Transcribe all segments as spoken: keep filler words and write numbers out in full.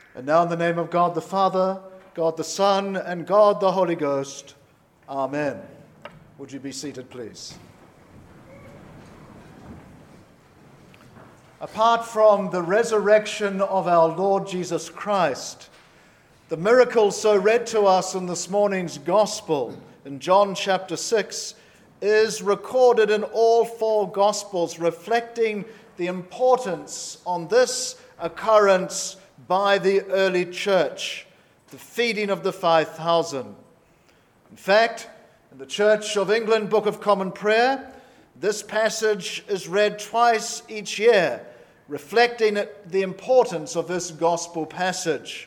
And now in the name of God the Father, God the Son, and God the Holy Ghost. Amen. Would you be seated, please? Apart from the resurrection of our Lord Jesus Christ, the miracle so read to us in this morning's Gospel in John chapter six is recorded in all four Gospels, reflecting the importance on this occurrence by the early church, the feeding of the five thousand. In fact, in the Church of England Book of Common Prayer, this passage is read twice each year, reflecting the importance of this gospel passage.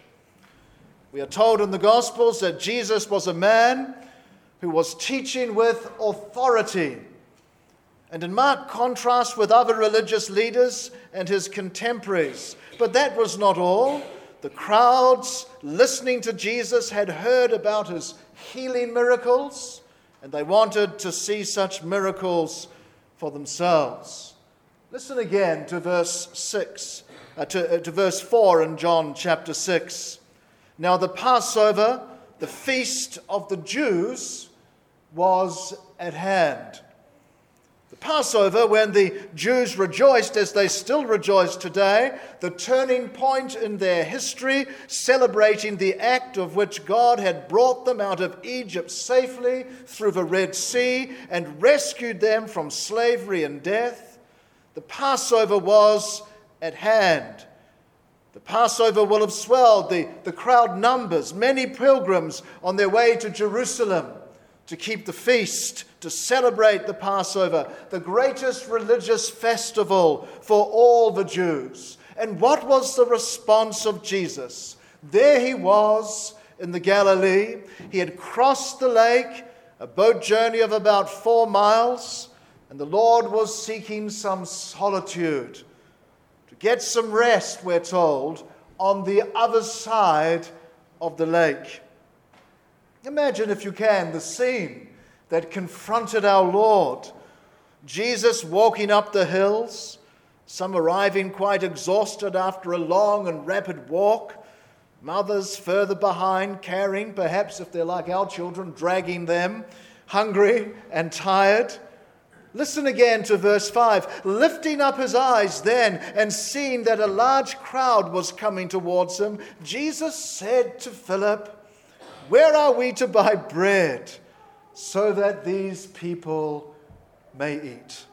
We are told in the Gospels that Jesus was a man who was teaching with authority, and in marked contrast with other religious leaders and his contemporaries. But that was not all. The crowds listening to Jesus had heard about his healing miracles, and they wanted to see such miracles for themselves. Listen again to verse six, uh, to, uh, to verse four in John chapter six. Now the Passover, the feast of the Jews, was at hand. The Passover, when the Jews rejoiced, as they still rejoice today, the turning point in their history, celebrating the act of which God had brought them out of Egypt safely through the Red Sea and rescued them from slavery and death. The Passover was at hand. The Passover will have swelled the, the crowd numbers, many pilgrims on their way to Jerusalem to keep the feast, to celebrate the Passover, the greatest religious festival for all the Jews. And what was the response of Jesus? There he was in the Galilee. He had crossed the lake, a boat journey of about four miles, and the Lord was seeking some solitude, to get some rest, we're told, on the other side of the lake. Imagine, if you can, the scene that confronted our Lord. Jesus walking up the hills, some arriving quite exhausted after a long and rapid walk, mothers further behind carrying, perhaps if they're like our children, dragging them, hungry and tired. Listen again to verse five. Lifting up his eyes then and seeing that a large crowd was coming towards him, Jesus said to Philip, "Where are we to buy bread so that these people may eat?"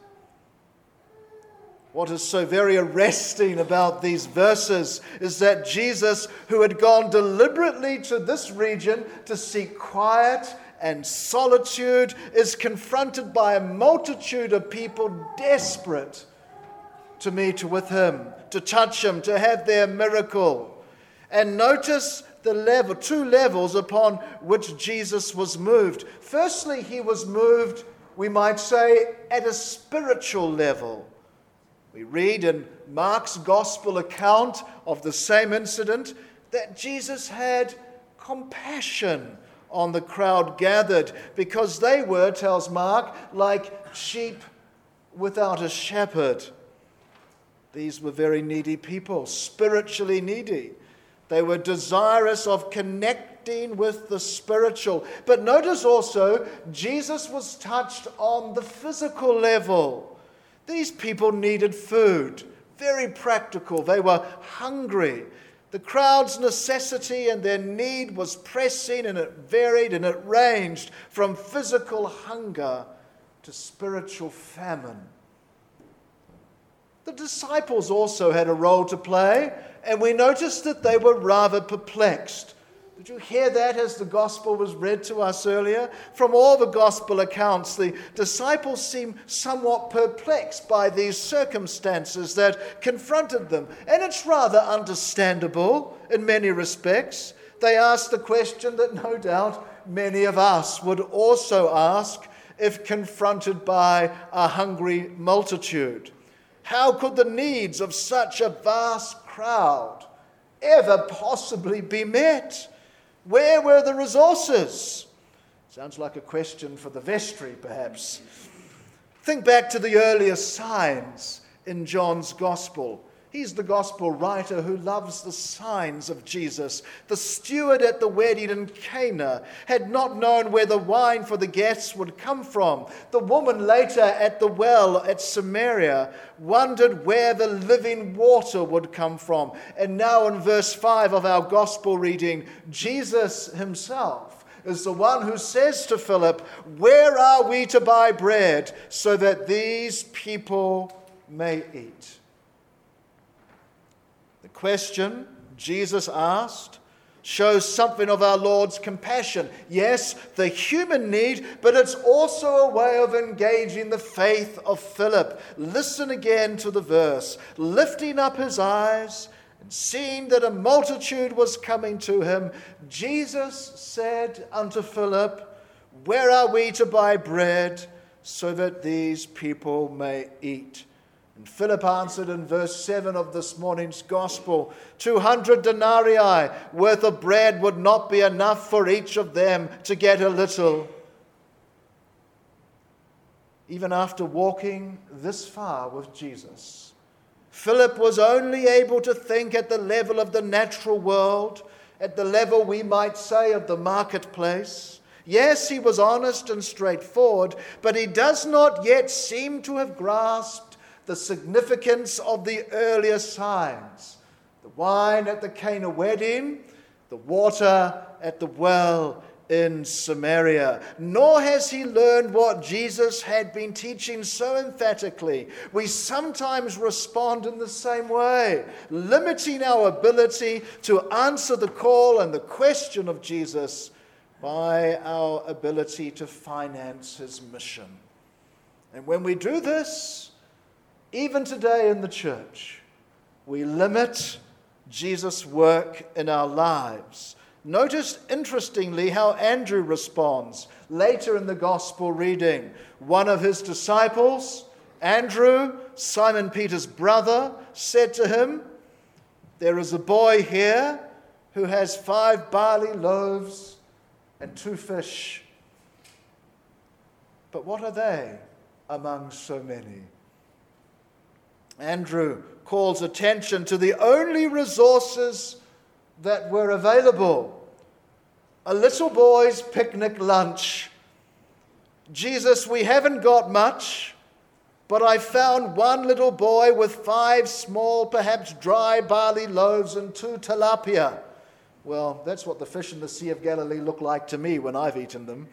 What is so very arresting about these verses is that Jesus, who had gone deliberately to this region to seek quiet and solitude, is confronted by a multitude of people desperate to meet with him, to touch him, to have their miracle. And notice the level, two levels upon which Jesus was moved. Firstly, he was moved, we might say, at a spiritual level. We read in Mark's gospel account of the same incident that Jesus had compassion on the crowd gathered, because they were, tells Mark, like sheep without a shepherd. These were very needy people, spiritually needy. They were desirous of connecting with the spiritual. But notice also, Jesus was touched on the physical level. These people needed food, very practical. They were hungry. The crowd's necessity and their need was pressing, and it varied and it ranged from physical hunger to spiritual famine. The disciples also had a role to play, and we noticed that they were rather perplexed. Did you hear that as the gospel was read to us earlier? From all the gospel accounts, the disciples seem somewhat perplexed by these circumstances that confronted them. And it's rather understandable in many respects. They asked the question that no doubt many of us would also ask if confronted by a hungry multitude. How could the needs of such a vast crowd ever possibly be met? Where were the resources? Sounds like a question for the vestry, perhaps. Think back to the earlier signs in John's Gospel. He's the gospel writer who loves the signs of Jesus. The steward at the wedding in Cana had not known where the wine for the guests would come from. The woman later at the well at Samaria wondered where the living water would come from. And now in verse five of our gospel reading, Jesus himself is the one who says to Philip, "Where are we to buy bread so that these people may eat?" The question Jesus asked shows something of our Lord's compassion. Yes, the human need, but it's also a way of engaging the faith of Philip. Listen again to the verse. Lifting up his eyes and seeing that a multitude was coming to him, Jesus said unto Philip, "Where are we to buy bread so that these people may eat?" And Philip answered in verse seven of this morning's gospel, two hundred denarii worth of bread would not be enough for each of them to get a little. Even after walking this far with Jesus, Philip was only able to think at the level of the natural world, at the level, we might say, of the marketplace. Yes, he was honest and straightforward, but he does not yet seem to have grasped the significance of the earlier signs. The wine at the Cana wedding, the water at the well in Samaria. Nor has he learned what Jesus had been teaching so emphatically. We sometimes respond in the same way, limiting our ability to answer the call and the question of Jesus by our ability to finance his mission. And when we do this, even today in the church, we limit Jesus' work in our lives. Notice, interestingly, how Andrew responds later in the gospel reading. One of his disciples, Andrew, Simon Peter's brother, said to him, "There is a boy here who has five barley loaves and two fish. But what are they among so many?" Andrew calls attention to the only resources that were available. A little boy's picnic lunch. "Jesus, we haven't got much, but I found one little boy with five small, perhaps dry barley loaves and two tilapia." Well, that's what the fish in the Sea of Galilee look like to me when I've eaten them.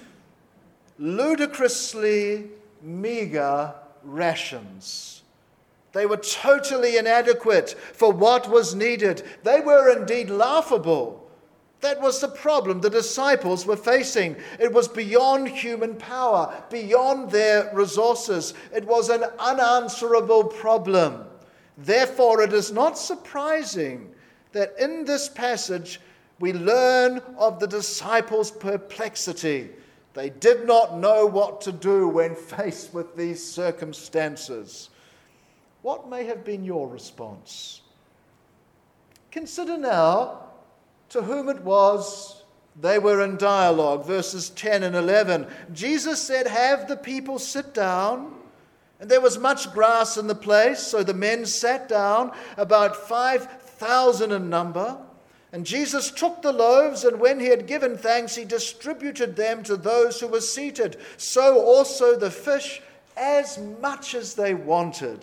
Ludicrously meager rations. They were totally inadequate for what was needed. They were indeed laughable. That was the problem the disciples were facing. It was beyond human power, beyond their resources. It was an unanswerable problem. Therefore, it is not surprising that in this passage we learn of the disciples' perplexity. They did not know what to do when faced with these circumstances. What may have been your response? Consider now to whom it was they were in dialogue. Verses ten and eleven. Jesus said, "Have the people sit down." And there was much grass in the place, so the men sat down, about five thousand in number. And Jesus took the loaves, and when he had given thanks, he distributed them to those who were seated. So also the fish, as much as they wanted.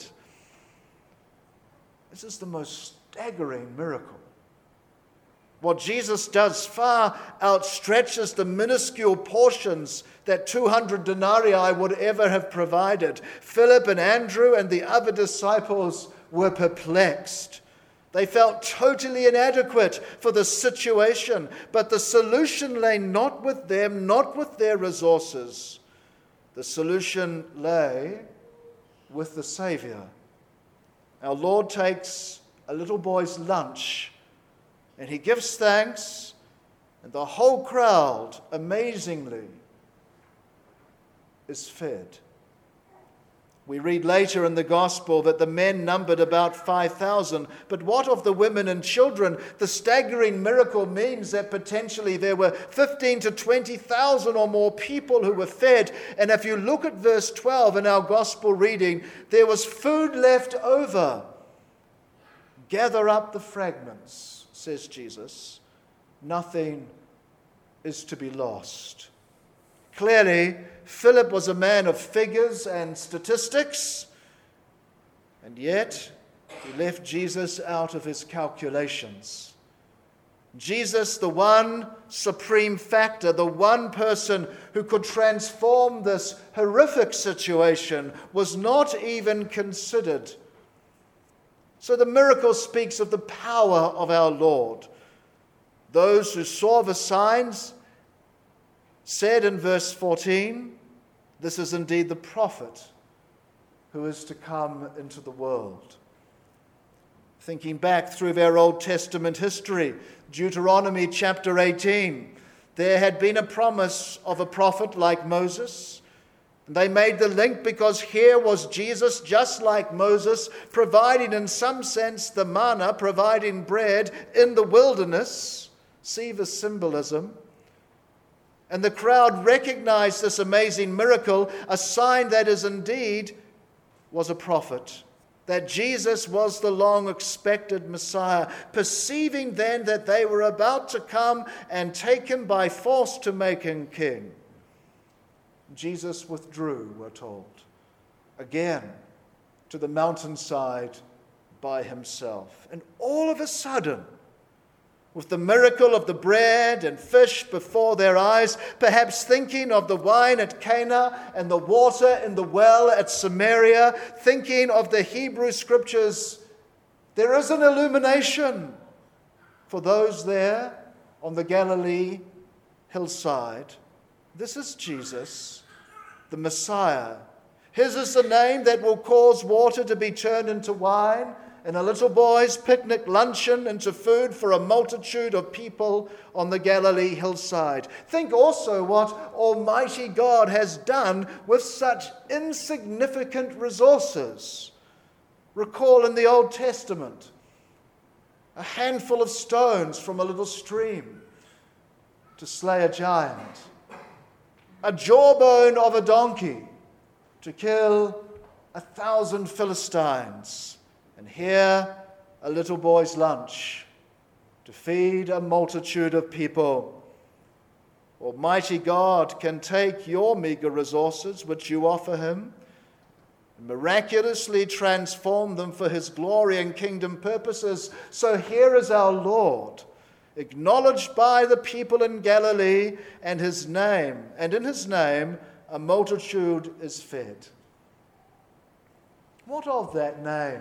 This is the most staggering miracle. What Jesus does far outstretches the minuscule portions that two hundred denarii would ever have provided. Philip and Andrew and the other disciples were perplexed. They felt totally inadequate for the situation, but the solution lay not with them, not with their resources. The solution lay with the Savior. Our Lord takes a little boy's lunch and he gives thanks, and the whole crowd, amazingly, is fed. We read later in the gospel that the men numbered about five thousand. But what of the women and children? The staggering miracle means that potentially there were fifteen to twenty thousand or more people who were fed. And if you look at verse twelve in our gospel reading, there was food left over. gather up the fragments, says Jesus. Nothing is to be lost. Clearly, Philip was a man of figures and statistics, and yet he left Jesus out of his calculations. Jesus, the one supreme factor, the one person who could transform this horrific situation, was not even considered. So the miracle speaks of the power of our Lord. Those who saw the signs said in verse fourteen, "This is indeed the prophet who is to come into the world." Thinking back through their Old Testament history, Deuteronomy chapter eighteen, there had been a promise of a prophet like Moses. They made the link because here was Jesus, just like Moses, providing in some sense the manna, providing bread in the wilderness. See the symbolism. And the crowd recognized this amazing miracle, a sign that is indeed was a prophet, that Jesus was the long-expected Messiah, perceiving then that they were about to come and take him by force to make him king. Jesus withdrew, we're told, again to the mountainside by himself. And all of a sudden, with the miracle of the bread and fish before their eyes, perhaps thinking of the wine at Cana and the water in the well at Samaria, thinking of the Hebrew scriptures, there is an illumination for those there on the Galilee hillside. This is Jesus, the Messiah. His is the name that will cause water to be turned into wine, and a little boy's picnic luncheon into food for a multitude of people on the Galilee hillside. Think also what Almighty God has done with such insignificant resources. Recall in the Old Testament, a handful of stones from a little stream to slay a giant, a jawbone of a donkey to kill a thousand Philistines. And here, a little boy's lunch to feed a multitude of people. Almighty God can take your meager resources, which you offer him, and miraculously transform them for his glory and kingdom purposes. So here is our Lord, acknowledged by the people in Galilee, and his name, and in his name, a multitude is fed. What of that name?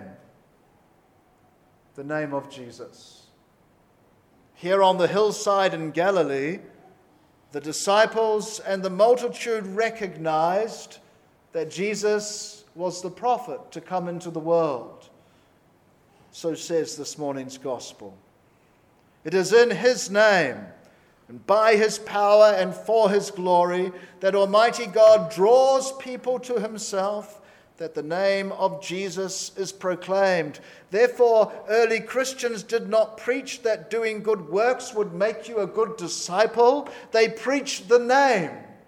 The name of Jesus. Here on the hillside in Galilee, the disciples and the multitude recognized that Jesus was the prophet to come into the world. So says this morning's gospel. It is in his name and by his power and for his glory that Almighty God draws people to himself, that the name of Jesus is proclaimed. Therefore, early Christians did not preach that doing good works would make you a good disciple. They preached the name,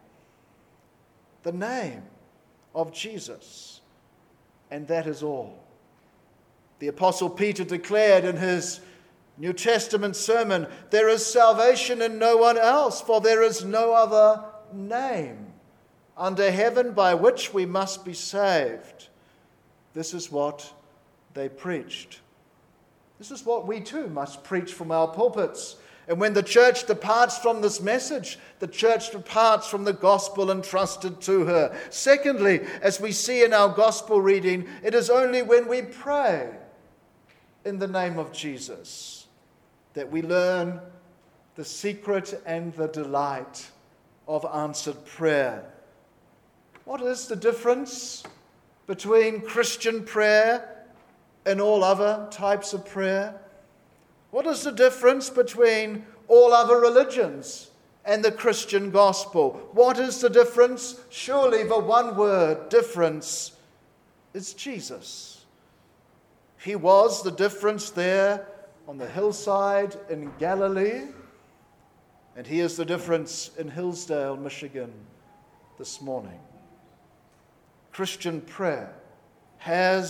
the name of Jesus. And that is all. The Apostle Peter declared in his New Testament sermon, "There is salvation in no one else, for there is no other name under heaven by which we must be saved." This is what they preached. This is what we too must preach from our pulpits. And when the church departs from this message, the church departs from the gospel entrusted to her. Secondly, as we see in our gospel reading, it is only when we pray in the name of Jesus that we learn the secret and the delight of answered prayer. What is the difference between Christian prayer and all other types of prayer? What is the difference between all other religions and the Christian gospel? What is the difference? Surely the one word difference is Jesus. He was the difference there on the hillside in Galilee, and he is the difference in Hillsdale, Michigan this morning. Christian prayer has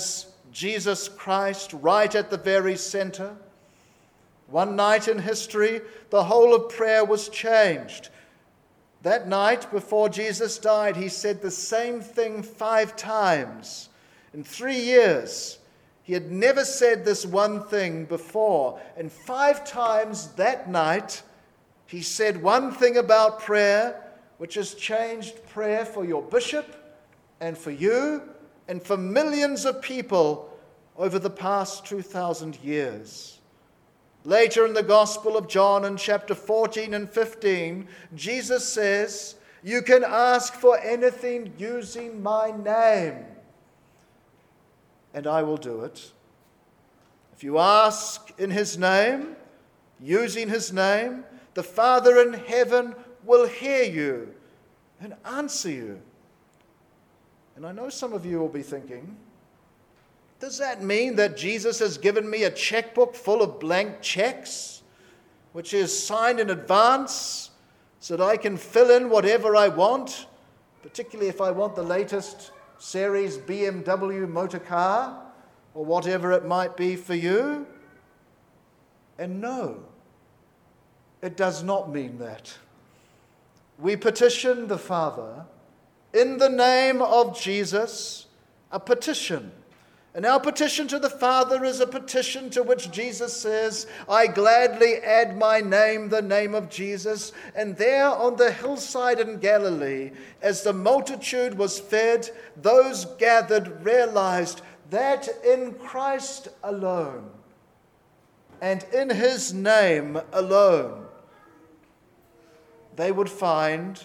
Jesus Christ, right at the very center. One night in history, the whole of prayer was changed. That night, before Jesus died, he said the same thing five times. In three years, he had never said this one thing before. And five times that night, he said one thing about prayer, which has changed prayer for your bishop and for you and for millions of people over the past two thousand years. Later in the Gospel of John, in chapter fourteen and fifteen, Jesus says, "You can ask for anything using my name, and I will do it." If you ask in his name, using his name, the Father in heaven will hear you and answer you. And I know some of you will be thinking, does that mean that Jesus has given me a checkbook full of blank checks, which is signed in advance, so that I can fill in whatever I want, particularly if I want the latest series B M W motor car, or whatever it might be for you? And no, it does not mean that. We petition the Father in the name of Jesus, a petition. And our petition to the Father is a petition to which Jesus says, "I gladly add my name, the name of Jesus." And there on the hillside in Galilee, as the multitude was fed, those gathered realized that in Christ alone and in his name alone, they would find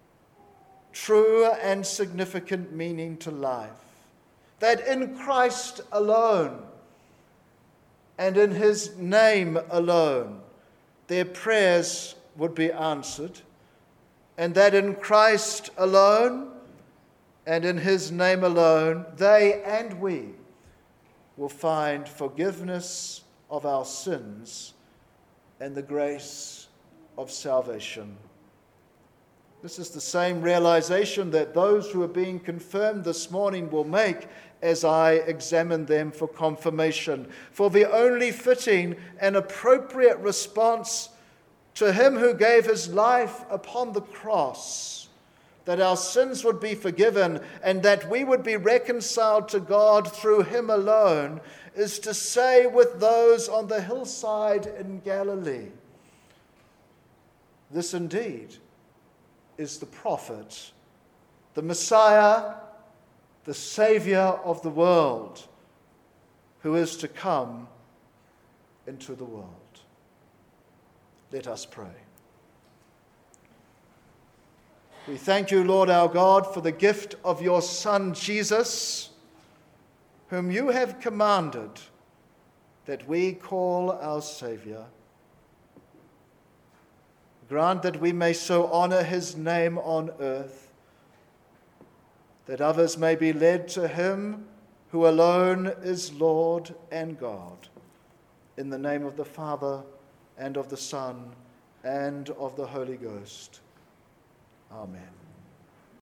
true and significant meaning to life. That in Christ alone and in his name alone, their prayers would be answered, and that in Christ alone and in his name alone, they and we will find forgiveness of our sins and the grace of salvation. This is the same realization that those who are being confirmed this morning will make as I examine them for confirmation. For the only fitting and appropriate response to him who gave his life upon the cross, that our sins would be forgiven and that we would be reconciled to God through him alone, is to say with those on the hillside in Galilee, this indeed is the prophet, the Messiah, the Savior of the world, who is to come into the world. Let us pray. We thank you, Lord our God, for the gift of your Son, Jesus, whom you have commanded that we call our Savior. Grant that we may so honor his name on earth, that others may be led to him who alone is Lord and God. In the name of the Father, and of the Son, and of the Holy Ghost. Amen.